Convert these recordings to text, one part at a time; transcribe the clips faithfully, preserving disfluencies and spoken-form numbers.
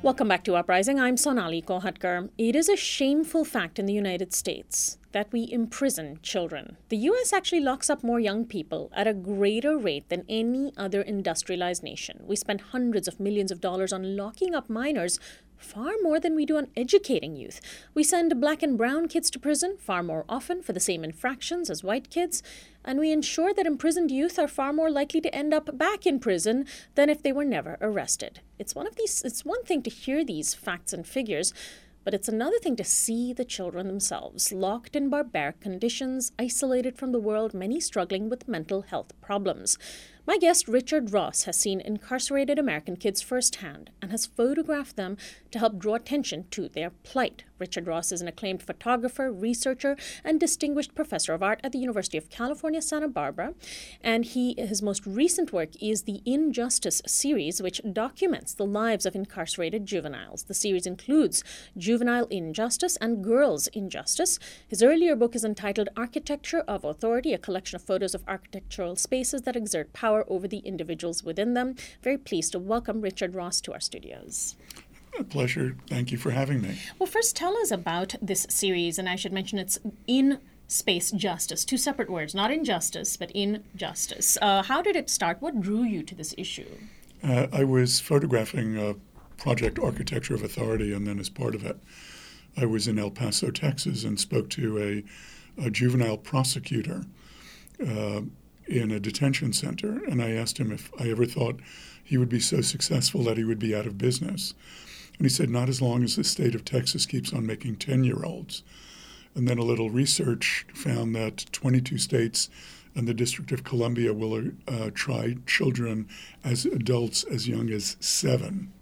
Welcome back to Uprising. I'm Sonali Kolhatkar. It is a shameful fact in the United States that we imprison children. The U S actually locks up more young people at a greater rate than any other industrialized nation. We spend hundreds of millions of dollars on locking up minors, far more than we do on educating youth. We send black and brown kids to prison far more often for the same infractions as white kids, and we ensure that imprisoned youth are far more likely to end up back in prison than if they were never arrested. It's one of these it's one thing to hear these facts and figures, but it's another thing to see the children themselves, locked in barbaric conditions, isolated from the world, many struggling with mental health problems. My guest, Richard Ross, has seen incarcerated American kids firsthand and has photographed them to help draw attention to their plight. Richard Ross is an acclaimed photographer, researcher, and distinguished professor of art at the University of California, Santa Barbara. And he, his most recent work is the Injustice series, which documents the lives of incarcerated juveniles. The series includes Juvenile Injustice and Girls Injustice. His earlier book is entitled Architecture of Authority, a collection of photos of architectural spaces that exert power over the individuals within them. Very pleased to welcome Richard Ross to our studios. A pleasure. Thank you for having me. Well, first tell us about this series, and I should mention it's in space justice, two separate words, not injustice, but injustice. Uh, how did it start? What drew you to this issue? Uh, I was photographing a project Architecture of Authority, and then as part of it, I was in El Paso, Texas, and spoke to a, a juvenile prosecutor uh, in a detention center, and I asked him if I ever thought he would be so successful that he would be out of business. And he said, not as long as the state of Texas keeps on making ten-year-olds. And then a little research found that twenty-two states and the District of Columbia will uh, try children as adults as young as seven.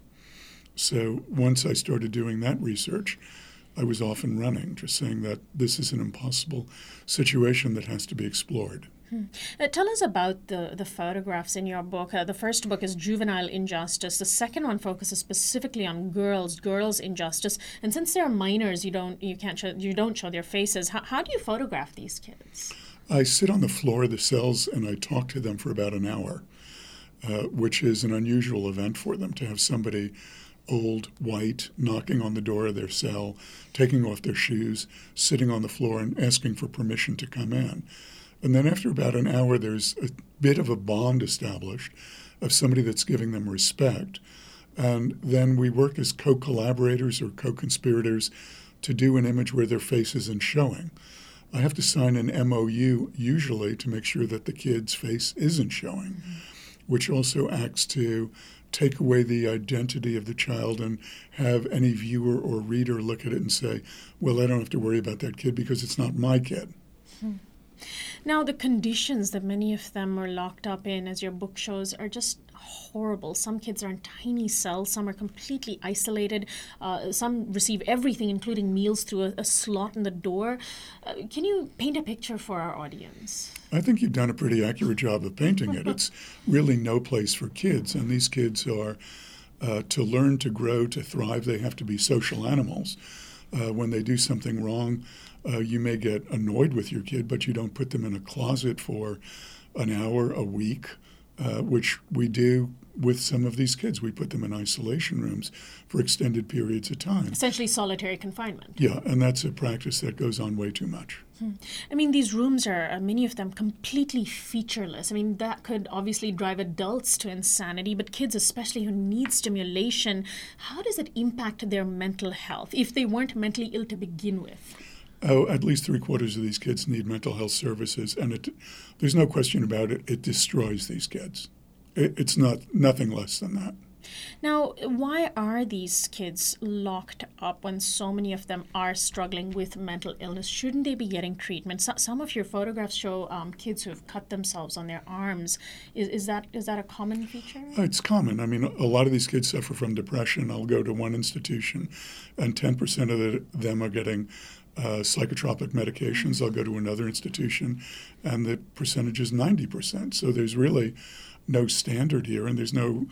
So once I started doing that research, I was off and running, just saying that this is an impossible situation that has to be explored. Hmm. Uh, tell us about the, the photographs in your book. Uh, the first book is Juvenile Injustice. The second one focuses specifically on girls, girls injustice. And since they're minors, you don't you can't show, you don't show their faces. How, how do you photograph these kids? I sit on the floor of the cells and I talk to them for about an hour, uh, which is an unusual event for them to have somebody old, white, knocking on the door of their cell, taking off their shoes, sitting on the floor and asking for permission to come in. And then after about an hour, there's a bit of a bond established of somebody that's giving them respect. And then we work as co-collaborators or co-conspirators to do an image where their face isn't showing. I have to sign an M O U usually to make sure that the kid's face isn't showing, mm-hmm. which also acts to take away the identity of the child and have any viewer or reader look at it and say, well, I don't have to worry about that kid because it's not my kid. Hmm. Now, the conditions that many of them are locked up in, as your book shows, are just horrible. Some kids are in tiny cells. Some are completely isolated. Uh, some receive everything, including meals, through a, a slot in the door. Uh, can you paint a picture for our audience? I think you've done a pretty accurate job of painting it. It's really no place for kids. And these kids are, uh, to learn, to grow, to thrive, they have to be social animals. Uh, when they do something wrong, Uh, you may get annoyed with your kid, but you don't put them in a closet for an hour, a week, uh, which we do with some of these kids. We put them in isolation rooms for extended periods of time. Essentially solitary confinement. Yeah, and that's a practice that goes on way too much. Hmm. I mean, these rooms are, uh, many of them, completely featureless. I mean, that could obviously drive adults to insanity, but kids especially who need stimulation, how does it impact their mental health if they weren't mentally ill to begin with? Oh, at least three quarters of these kids need mental health services, and it, there's no question about it. It destroys these kids. It, it's not nothing less than that. Now, why are these kids locked up when so many of them are struggling with mental illness? Shouldn't they be getting treatment? So, some of your photographs show um, kids who have cut themselves on their arms. Is, is that is that a common feature? It's common. I mean, a lot of these kids suffer from depression. I'll go to one institution, and ten percent of the, them are getting Uh, psychotropic medications. I'll go to another institution, and the percentage is ninety percent. So there's really no standard here, and there's no,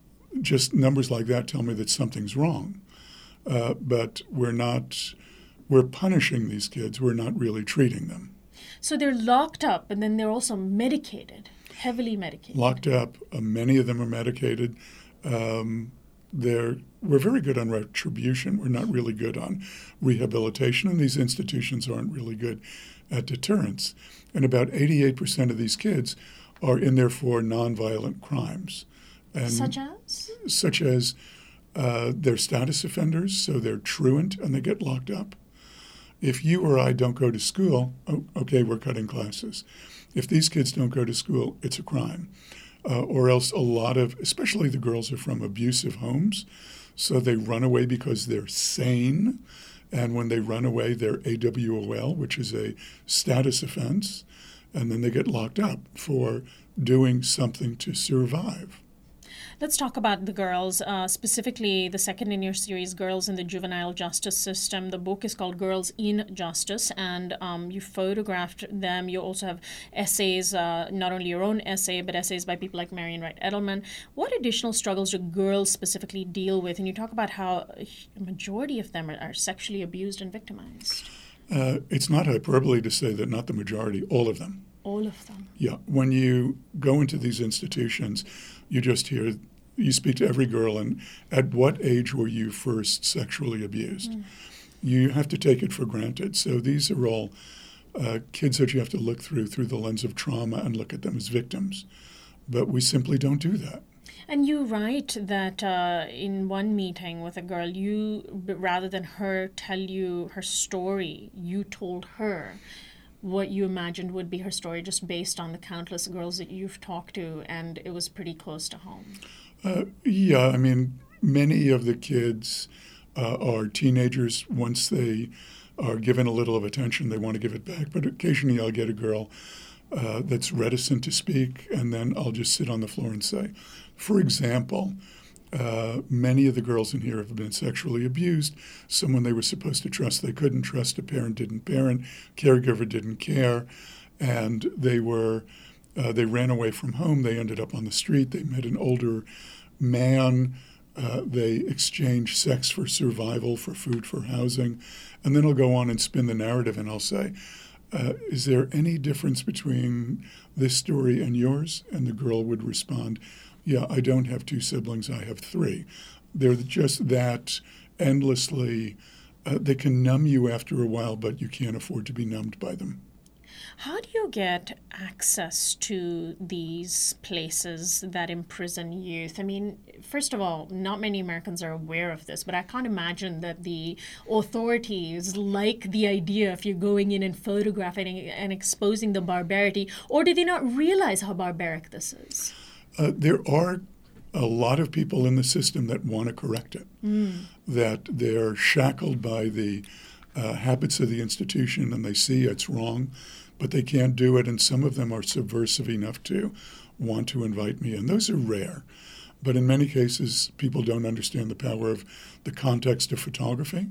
just numbers like that tell me that something's wrong. Uh, but we're not, we're punishing these kids. We're not really treating them. So they're locked up, and then they're also medicated, heavily medicated. Locked up. Uh, many of them are medicated. Um, they're, we're very good on retribution. We're not really good on rehabilitation, and these institutions aren't really good at deterrence. And about eighty-eight percent of these kids are in there for nonviolent crimes. And such as? Such as uh, they're status offenders, so they're truant and they get locked up. If you or I don't go to school, oh, okay, we're cutting classes. If these kids don't go to school, it's a crime. Uh, or else a lot of, especially the girls, are from abusive homes, so they run away because they're sane. And when they run away, they're A W O L, which is a status offense, and then they get locked up for doing something to survive. Let's talk about the girls, uh, specifically the second in your series, Girls in the Juvenile Justice System. The book is called Girls in Justice, and um, you photographed them. You also have essays, uh, not only your own essay, but essays by people like Marian Wright Edelman. What additional struggles do girls specifically deal with? And you talk about how a majority of them are, are sexually abused and victimized. Uh, it's not hyperbole to say that not the majority, all of them. All of them. Yeah. When you go into these institutions, you just hear, you speak to every girl, and at what age were you first sexually abused? Mm. You have to take it for granted. So these are all uh, kids that you have to look through through the lens of trauma and look at them as victims. But we simply don't do that. And you write that uh, in one meeting with a girl, you, rather than her tell you her story, you told her what you imagined would be her story, just based on the countless girls that you've talked to, and it was pretty close to home. Uh, yeah, I mean, many of the kids uh, are teenagers. Once they are given a little of attention, they want to give it back. But occasionally I'll get a girl uh, that's reticent to speak, and then I'll just sit on the floor and say, for example, uh, many of the girls in here have been sexually abused. Someone they were supposed to trust, they couldn't trust. A parent didn't parent. Caregiver didn't care. And they were, uh, they ran away from home. They ended up on the street. They met an older man. Uh, they exchanged sex for survival, for food, for housing. And then I'll go on and spin the narrative, and I'll say, uh, is there any difference between this story and yours? And the girl would respond, yeah, I don't have two siblings, I have three. They're just that endlessly, uh, they can numb you after a while, but you can't afford to be numbed by them. How do you get access to these places that imprison youth? I mean, first of all, not many Americans are aware of this, but I can't imagine that the authorities like the idea of you going in and photographing and exposing the barbarity, or do they not realize how barbaric this is? Uh, there are a lot of people in the system that want to correct it, mm. that they're shackled by the uh, habits of the institution, and they see it's wrong, but they can't do it, and some of them are subversive enough to want to invite me in. Those are rare. But in many cases, people don't understand the power of the context of photography.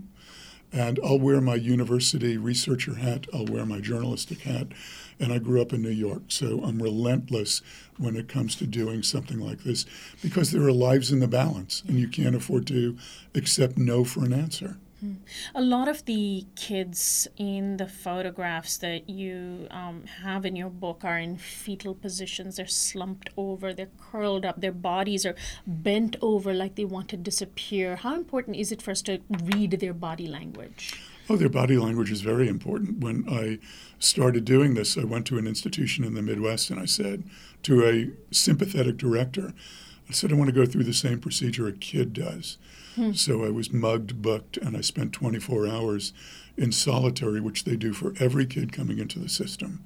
And I'll wear my university researcher hat, I'll wear my journalistic hat, and I grew up in New York, so I'm relentless when it comes to doing something like this, because there are lives in the balance, and you can't afford to accept no for an answer. A lot of the kids in the photographs that you um, have in your book are in fetal positions. They're slumped over, they're curled up, their bodies are bent over like they want to disappear. How important is it for us to read their body language? Oh, their body language is very important. When I started doing this, I went to an institution in the Midwest, and I said to a sympathetic director, I said, I want to go through the same procedure a kid does. Hmm. So I was mugged, booked, and I spent twenty-four hours in solitary, which they do for every kid coming into the system.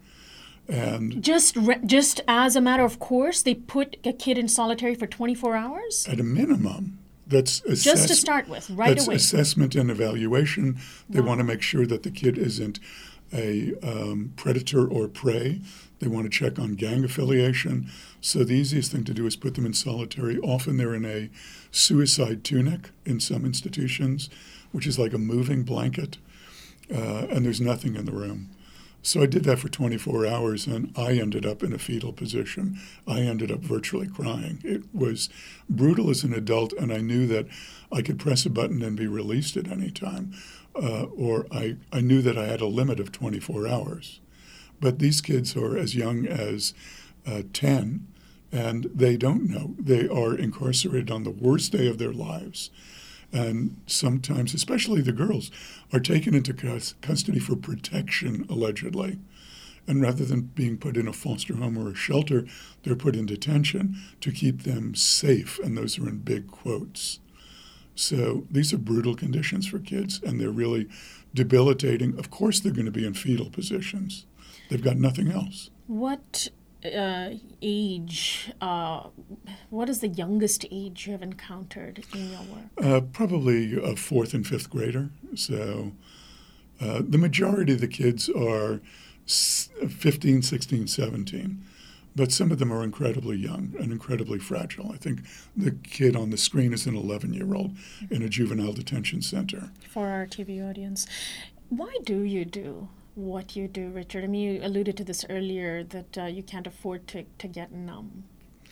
And just re- just as a matter of course, they put a kid in solitary for twenty-four hours? At a minimum. That's assess- just to start with, right that's away. That's assessment and evaluation. They wow. want to make sure that the kid isn't a um, predator or prey. They want to check on gang affiliation. So the easiest thing to do is put them in solitary. Often they're in a suicide tunic in some institutions, which is like a moving blanket, uh, and there's nothing in the room. So I did that for twenty-four hours, and I ended up in a fetal position. I ended up virtually crying. It was brutal as an adult, and I knew that I could press a button and be released at any time, uh, or I, I knew that I had a limit of twenty-four hours. But these kids are as young as uh, ten, And they don't know. They are incarcerated on the worst day of their lives. And sometimes, especially the girls, are taken into custody for protection, allegedly. And rather than being put in a foster home or a shelter, they're put in detention to keep them safe. And those are in big quotes. So these are brutal conditions for kids, and they're really debilitating. Of course, they're going to be in fetal positions. They've got nothing else. What uh, age, uh, what is the youngest age you have encountered in your work? Uh, probably a fourth and fifth grader. So uh, the majority of the kids are fifteen, sixteen, seventeen. But some of them are incredibly young and incredibly fragile. I think the kid on the screen is an eleven-year-old in a juvenile detention center. For our T V audience, why do you do what you do, Richard? I mean, you alluded to this earlier, that uh, you can't afford to, to get numb.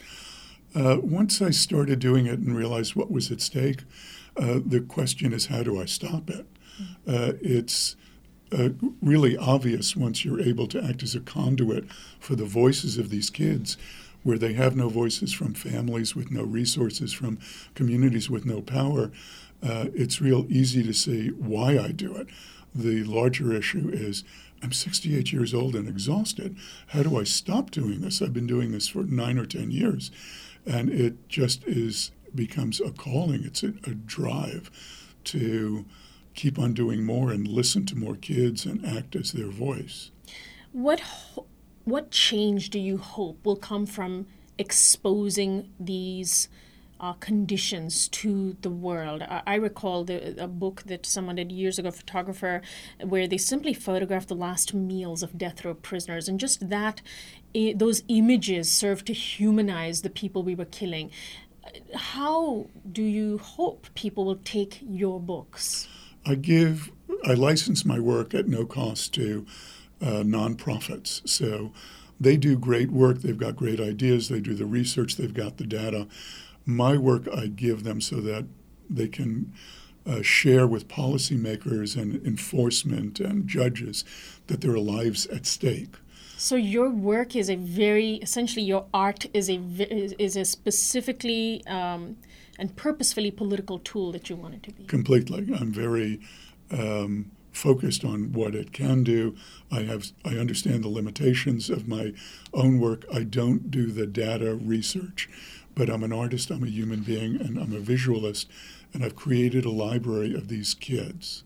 Uh, once I started doing it and realized what was at stake, uh, the question is, how do I stop it? Mm-hmm. Uh, it's Uh, really obvious once you're able to act as a conduit for the voices of these kids, where they have no voices from families with no resources, from communities with no power. Uh, it's real easy to see why I do it. The larger issue is I'm sixty-eight years old and exhausted. How do I stop doing this? I've been doing this for nine or ten years, and it just is becomes a calling. It's a, a drive to keep on doing more and listen to more kids and act as their voice. What ho- what change do you hope will come from exposing these uh, conditions to the world? I, I recall the, a book that someone did years ago, a photographer, where they simply photographed the last meals of death row prisoners, and just that, I- those images served to humanize the people we were killing. How do you hope people will take your books? I give, I license my work at no cost to uh, nonprofits. So they do great work. They've got great ideas. They do the research. They've got the data. My work I give them so that they can uh, share with policymakers and enforcement and judges that there are lives at stake. So your work is a very, essentially your art is a is a specifically um, and purposefully political tool that you want it to be. Completely. I'm very um, focused on what it can do. I have I understand the limitations of my own work. I don't do the data research, but I'm an artist, I'm a human being, and I'm a visualist, and I've created a library of these kids.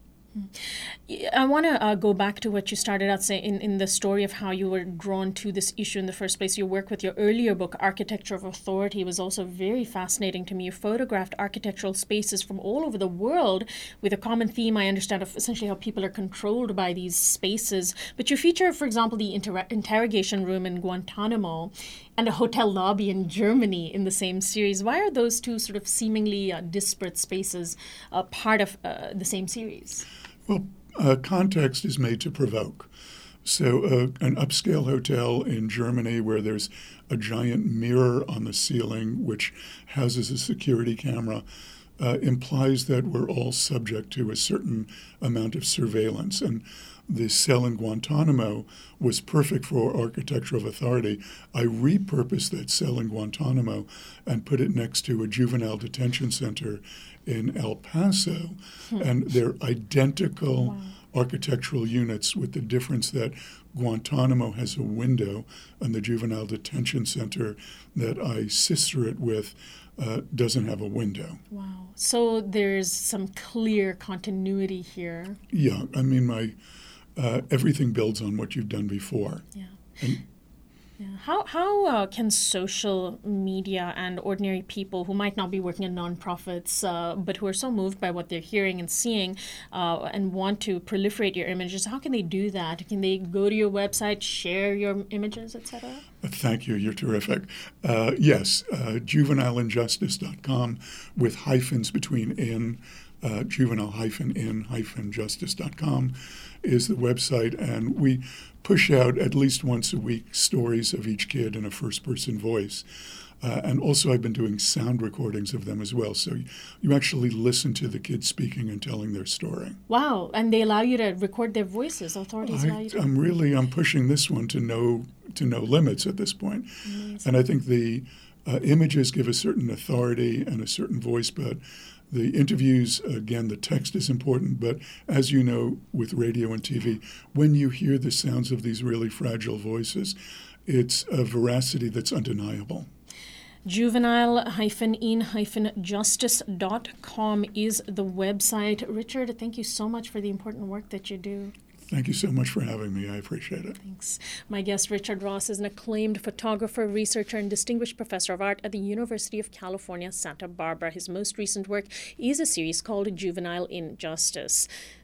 I want to uh, go back to what you started out saying in, in the story of how you were drawn to this issue in the first place. Your work with your earlier book, Architecture of Authority, was also very fascinating to me. You photographed architectural spaces from all over the world with a common theme, I understand, of essentially how people are controlled by these spaces. But you feature, for example, the inter- interrogation room in Guantanamo and a hotel lobby in Germany in the same series. Why are those two sort of seemingly uh, disparate spaces uh, part of uh, the same series? Well, uh, context is made to provoke. So uh, an upscale hotel in Germany where there's a giant mirror on the ceiling which houses a security camera uh, implies that we're all subject to a certain amount of surveillance. And the cell in Guantanamo was perfect for Architecture of Authority. I repurposed that cell in Guantanamo and put it next to a juvenile detention center in El Paso. Hmm. And they're identical wow. architectural units, with the difference that Guantanamo has a window and the juvenile detention center that I sister it with uh, doesn't have a window. Wow. So there's some clear continuity here. Yeah. I mean, my uh, everything builds on what you've done before. Yeah. And, Yeah. How how uh, can social media and ordinary people who might not be working in nonprofits, uh, but who are so moved by what they're hearing and seeing, uh, and want to proliferate your images, how can they do that? Can they go to your website, share your images, et cetera? Thank you. You're terrific. Uh, yes, uh, juvenile injustice dot com with hyphens between in. Uh, juvenile-in-justice dot com is the website, and we push out at least once a week stories of each kid in a first-person voice. Uh, and also I've been doing sound recordings of them as well, so you actually listen to the kids speaking and telling their story. Wow, and they allow you to record their voices. Authorities I, allow you to... I'm really, I'm pushing this one to no, to no limits at this point. Amazing. And I think the Uh, images give a certain authority and a certain voice, but the interviews, again, the text is important. But as you know, with radio and T V, when you hear the sounds of these really fragile voices, it's a veracity that's undeniable. juvenile dash in dash justice dot com is the website. Richard, thank you so much for the important work that you do. Thank you so much for having me. I appreciate it. Thanks. My guest, Richard Ross, is an acclaimed photographer, researcher, and distinguished professor of art at the University of California, Santa Barbara. His most recent work is a series called Juvenile Injustice.